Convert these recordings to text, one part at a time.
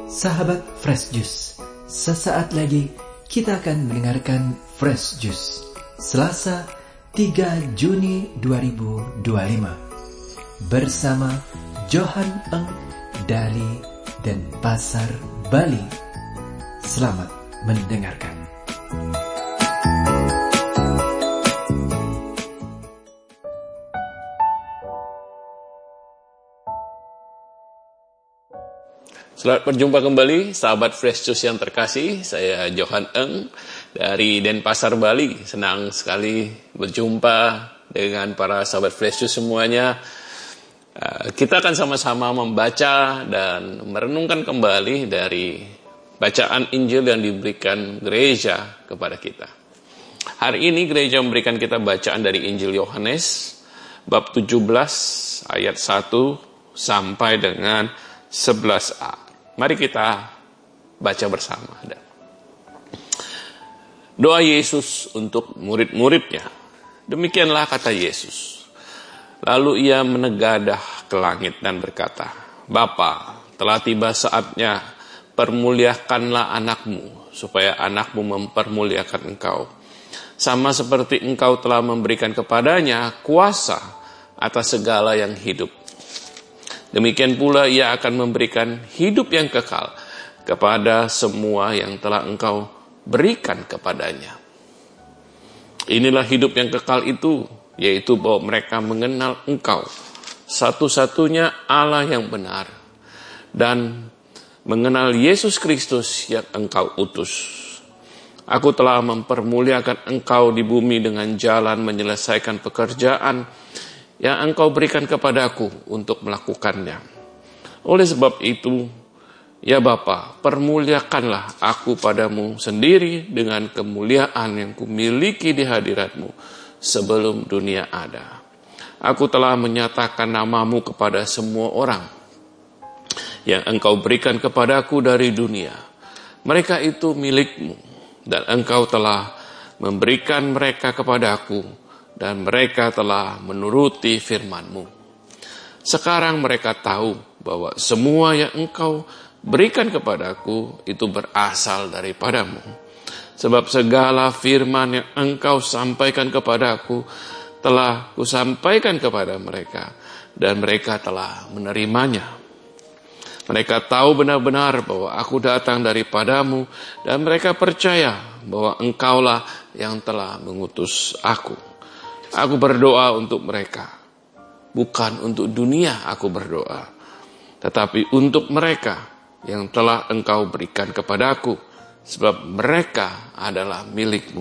Sahabat Fresh Juice, sesaat lagi kita akan mendengarkan Fresh Juice Selasa 3 Juni 2025 bersama Johan Eng dari Denpasar, Bali. Selamat mendengarkan. Selamat berjumpa kembali, sahabat Fresh Juice yang terkasih. Saya Johan Eng dari Denpasar, Bali. Senang sekali berjumpa dengan para sahabat Fresh Juice semuanya. Kita akan sama-sama membaca dan merenungkan kembali dari bacaan Injil yang diberikan gereja kepada kita. Hari ini gereja memberikan kita bacaan dari Injil Yohanes bab 17 ayat 1 sampai dengan 11a. Mari kita baca bersama. Doa Yesus untuk murid-muridnya. Demikianlah kata Yesus. Lalu ia menegadah ke langit dan berkata, Bapa, telah tiba saatnya, permuliakanlah anakmu, supaya anakmu mempermuliakan engkau. Sama seperti engkau telah memberikan kepadanya kuasa atas segala yang hidup. Demikian pula ia akan memberikan hidup yang kekal kepada semua yang telah engkau berikan kepadanya. Inilah hidup yang kekal itu, yaitu bahwa mereka mengenal engkau, satu-satunya Allah yang benar, dan mengenal Yesus Kristus yang engkau utus. Aku telah mempermuliakan engkau di bumi dengan jalan menyelesaikan pekerjaan yang engkau berikan kepadaku untuk melakukannya. Oleh sebab itu, ya Bapa, permuliakanlah aku padamu sendiri dengan kemuliaan yang kumiliki di hadiratmu sebelum dunia ada. Aku telah menyatakan namamu kepada semua orang yang engkau berikan kepadaku dari dunia. Mereka itu milikmu, dan engkau telah memberikan mereka kepadaku, dan mereka telah menuruti firman-Mu. Sekarang mereka tahu bahwa semua yang engkau berikan kepadaku itu berasal daripadamu. Sebab segala firman yang engkau sampaikan kepadaku telah kusampaikan kepada mereka, dan mereka telah menerimanya. Mereka tahu benar-benar bahwa aku datang daripadamu, dan mereka percaya bahwa engkaulah yang telah mengutus aku. Aku berdoa untuk mereka, bukan untuk dunia aku berdoa, tetapi untuk mereka yang telah engkau berikan kepadaku, sebab mereka adalah milikmu.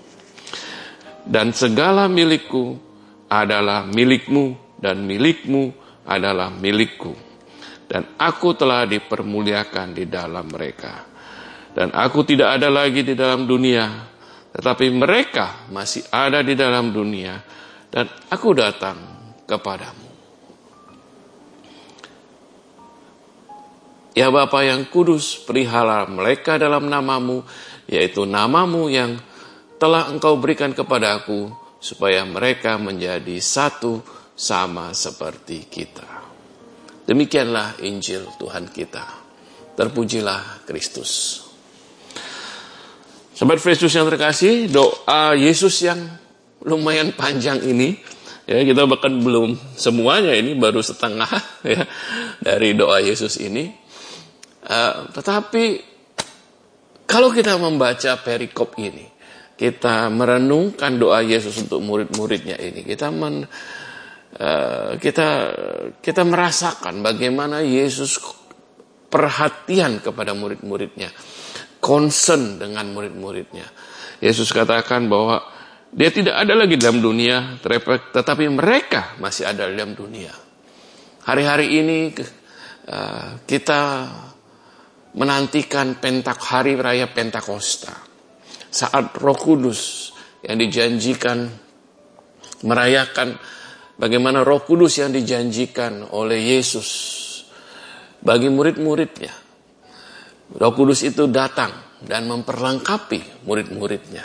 Dan segala milikku adalah milikmu, dan milikmu adalah milikku. Dan aku telah dipermuliakan di dalam mereka. Dan aku tidak ada lagi di dalam dunia, tetapi mereka masih ada di dalam dunia, dan aku datang kepadamu. Ya Bapa yang kudus, pelihara mereka dalam namamu, yaitu namamu yang telah engkau berikan kepadaku, supaya mereka menjadi satu sama seperti kita. Demikianlah Injil Tuhan kita. Terpujilah Kristus. Sobat Fresh Juice yang terkasih, doa Yesus yang lumayan panjang ini, ya kita bahkan belum semuanya, ini baru setengah ya dari doa Yesus ini. Tetapi kalau kita membaca perikop ini, kita merenungkan doa Yesus untuk murid-muridnya ini, kita merasakan bagaimana Yesus perhatian kepada murid-muridnya, concern dengan murid-muridnya. Yesus katakan bahwa dia tidak ada lagi dalam dunia, tetapi mereka masih ada dalam dunia. Hari-hari ini kita menantikan hari raya Pentakosta, saat Roh Kudus yang dijanjikan, merayakan bagaimana Roh Kudus yang dijanjikan oleh Yesus bagi murid-muridnya. Roh Kudus itu datang dan memperlengkapi murid-muridnya.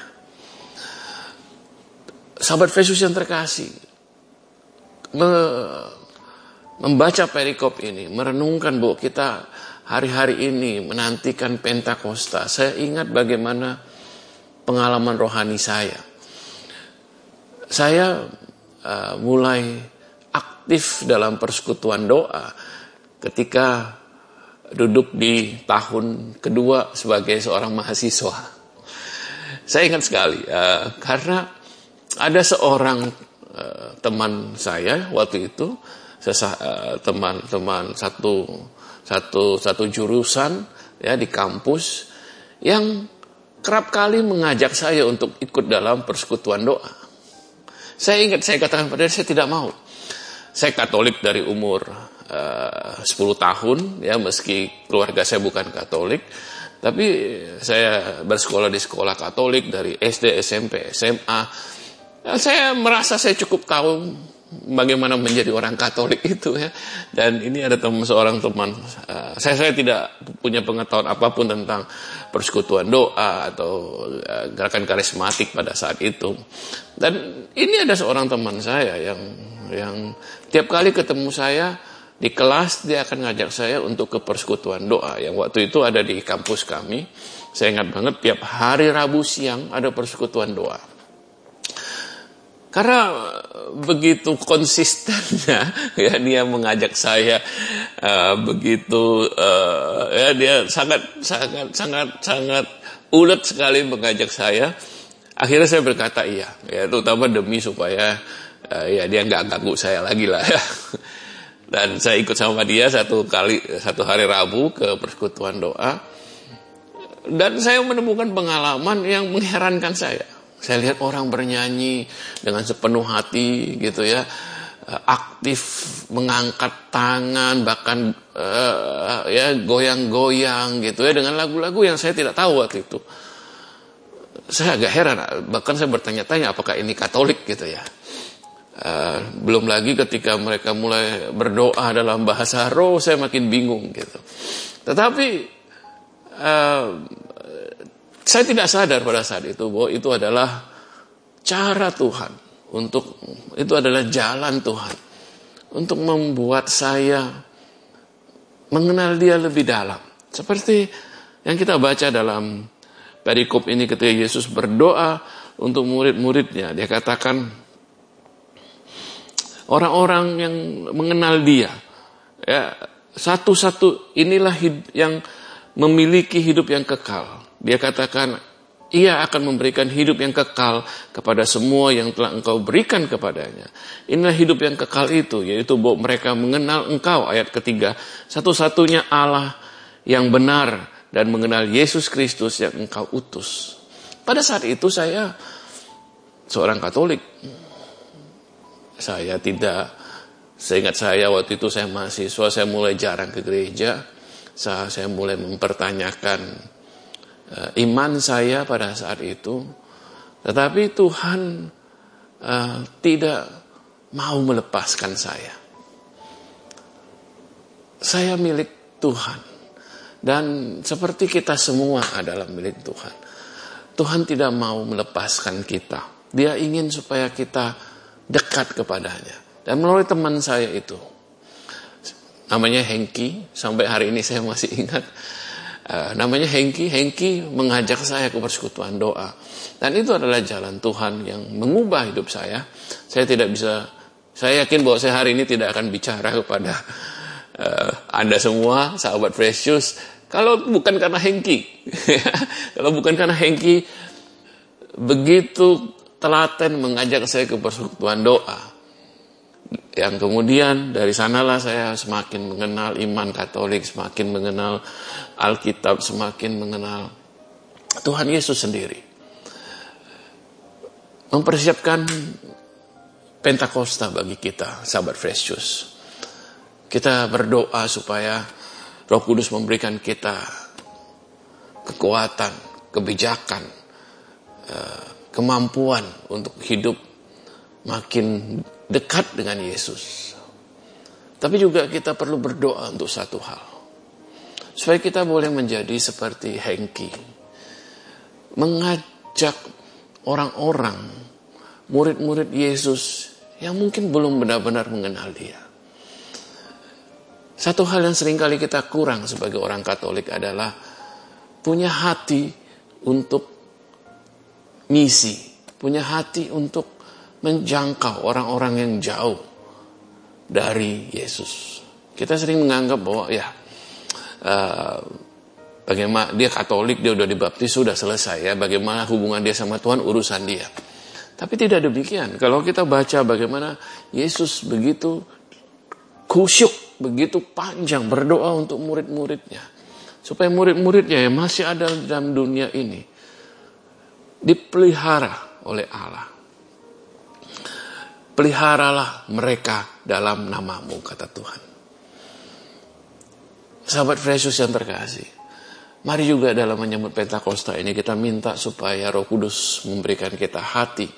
Sahabat Yesus yang terkasih, membaca perikop ini, merenungkan bahwa kita hari-hari ini menantikan Pentakosta, saya ingat bagaimana pengalaman rohani saya. Saya mulai aktif dalam persekutuan doa ketika duduk di tahun kedua sebagai seorang mahasiswa. Saya ingat sekali karena ada seorang teman saya waktu itu, teman-teman satu jurusan ya di kampus yang kerap kali mengajak saya untuk ikut dalam persekutuan doa. Saya ingat saya katakan pada dia, saya tidak mau. Saya Katolik dari umur 10 tahun ya, meski keluarga saya bukan Katolik, tapi saya bersekolah di sekolah Katolik dari SD, SMP, SMA. Saya merasa saya cukup tahu bagaimana menjadi orang Katolik itu ya. Dan ini ada seorang teman, saya tidak punya pengetahuan apapun tentang persekutuan doa atau gerakan karismatik pada saat itu. Dan ini ada seorang teman saya yang tiap kali ketemu saya di kelas, dia akan ngajak saya untuk ke persekutuan doa yang waktu itu ada di kampus kami. Saya ingat banget tiap hari Rabu siang ada persekutuan doa. Karena begitu konsistennya ya dia mengajak saya, begitu ya dia sangat ulet sekali mengajak saya. Akhirnya saya berkata iya, ya terutama demi supaya ya dia nggak ganggu saya lagi lah ya. Dan saya ikut sama dia satu hari Rabu ke persekutuan doa. Dan saya menemukan pengalaman yang mengherankan saya. Saya lihat orang bernyanyi dengan sepenuh hati gitu ya, aktif mengangkat tangan, bahkan ya goyang-goyang gitu ya dengan lagu-lagu yang saya tidak tahu waktu itu. Saya agak heran, bahkan saya bertanya-tanya apakah ini Katolik gitu ya. Belum lagi ketika mereka mulai berdoa dalam bahasa roh, saya makin bingung gitu. Tetapi saya tidak sadar pada saat itu bahwa itu adalah cara Tuhan itu adalah jalan Tuhan untuk membuat saya mengenal Dia lebih dalam. Seperti yang kita baca dalam perikop ini ketika Yesus berdoa untuk murid-muridnya, dia katakan orang-orang yang mengenal Dia ya, satu-satu inilah yang memiliki hidup yang kekal. Dia katakan, Ia akan memberikan hidup yang kekal kepada semua yang telah Engkau berikan kepadanya. Inilah hidup yang kekal itu, yaitu bahwa mereka mengenal Engkau, ayat ketiga, satu-satunya Allah yang benar dan mengenal Yesus Kristus yang Engkau utus. Pada saat itu saya seorang Katolik. Seingat saya waktu itu saya mahasiswa, saya mulai jarang ke gereja. Saya mulai mempertanyakan iman saya pada saat itu. Tetapi Tuhan tidak mau melepaskan saya. Saya milik Tuhan. Dan seperti kita semua adalah milik Tuhan. Tuhan tidak mau melepaskan kita. Dia ingin supaya kita dekat kepadanya. Dan melalui teman saya itu, namanya Hengki, sampai hari ini saya masih ingat. Namanya Hengki mengajak saya ke persekutuan doa. Dan itu adalah jalan Tuhan yang mengubah hidup saya. Saya yakin bahwa saya hari ini tidak akan bicara kepada Anda semua, sahabat Fresh Juice, kalau bukan karena Hengki. Kalau bukan karena Hengki begitu telaten mengajak saya ke persekutuan doa. Yang kemudian dari sanalah saya semakin mengenal iman Katolik, semakin mengenal Alkitab, semakin mengenal Tuhan Yesus sendiri. Mempersiapkan Pentakosta bagi kita, sahabat Fresh Juice. Kita berdoa supaya Roh Kudus memberikan kita kekuatan, kebijakan, kemampuan untuk hidup makin dekat dengan Yesus. Tapi juga kita perlu berdoa untuk satu hal. Supaya kita boleh menjadi seperti Hengki. Mengajak orang-orang, murid-murid Yesus yang mungkin belum benar-benar mengenal Dia. Satu hal yang seringkali kita kurang sebagai orang Katolik adalah punya hati untuk misi, punya hati untuk menjangkau orang-orang yang jauh dari Yesus. Kita sering menganggap bahwa bagaimana dia Katolik, dia udah dibaptis, sudah selesai ya. Bagaimana hubungan dia sama Tuhan, urusan dia. Tapi tidak demikian. Kalau kita baca bagaimana Yesus begitu khusyuk, begitu panjang berdoa untuk murid-muridnya, supaya murid-muridnya yang masih ada dalam dunia ini dipelihara oleh Allah. Peliharalah mereka dalam namamu, kata Tuhan. Sahabat Fresh Juice yang terkasih, mari juga dalam menyambut Pentakosta ini kita minta supaya Roh Kudus memberikan kita hati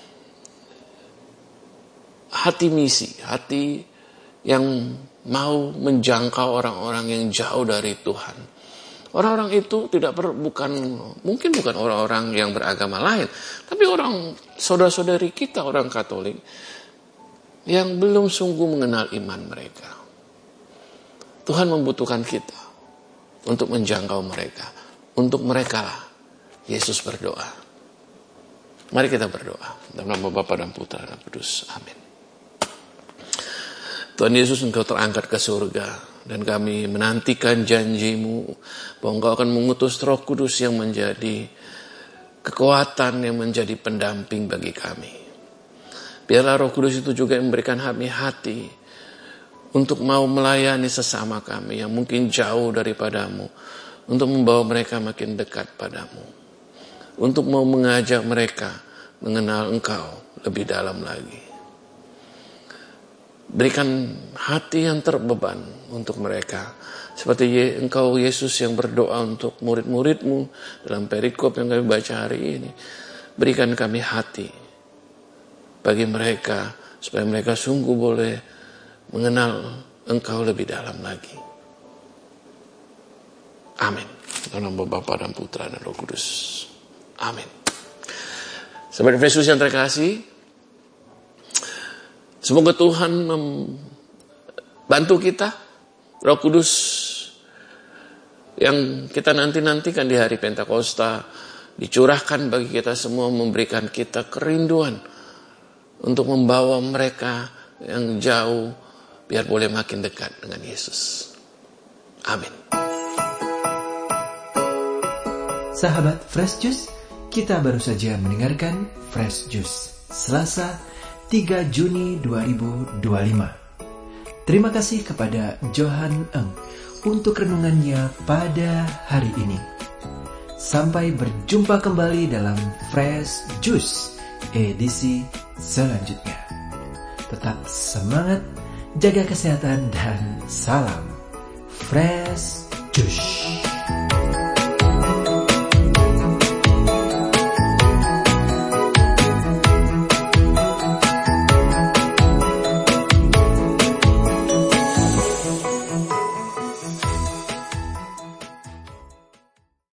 misi, hati yang mau menjangkau orang-orang yang jauh dari Tuhan. Orang-orang itu mungkin bukan orang-orang yang beragama lain, tapi orang saudara-saudari kita, orang Katolik yang belum sungguh mengenal iman mereka. Tuhan membutuhkan kita untuk menjangkau mereka. Untuk mereka lah Yesus berdoa. Mari kita berdoa dalam nama Bapa dan Putra dan Kudus. Amin. Tuhan Yesus, Engkau terangkat ke surga, dan kami menantikan janji-Mu bahwa Engkau akan mengutus Roh Kudus yang menjadi kekuatan, yang menjadi pendamping bagi kami. Biarlah Roh Kudus itu juga memberikan kami hati untuk mau melayani sesama kami yang mungkin jauh daripada-Mu, untuk membawa mereka makin dekat pada-Mu, untuk mau mengajak mereka mengenal Engkau lebih dalam lagi. Berikan hati yang terbeban untuk mereka. Seperti Engkau Yesus yang berdoa untuk murid-murid-Mu dalam perikop yang kami baca hari ini. Berikan kami hati bagi mereka, supaya mereka sungguh boleh mengenal Engkau lebih dalam lagi. Amin. Dalam nama Bapa dan Putra dan Roh Kudus. Amin. Sahabat Yesus yang terkasih, semoga Tuhan membantu kita, Roh Kudus yang kita nantikan di hari Pentakosta dicurahkan bagi kita semua, memberikan kita kerinduan untuk membawa mereka yang jauh biar boleh makin dekat dengan Yesus. Amin. Sahabat Fresh Juice, kita baru saja mendengarkan Fresh Juice Selasa 3 Juni 2025. Terima kasih kepada Johan Eng untuk renungannya pada hari ini. Sampai berjumpa kembali dalam Fresh Juice edisi selanjutnya. Tetap semangat, jaga kesehatan, dan salam Fresh Juice.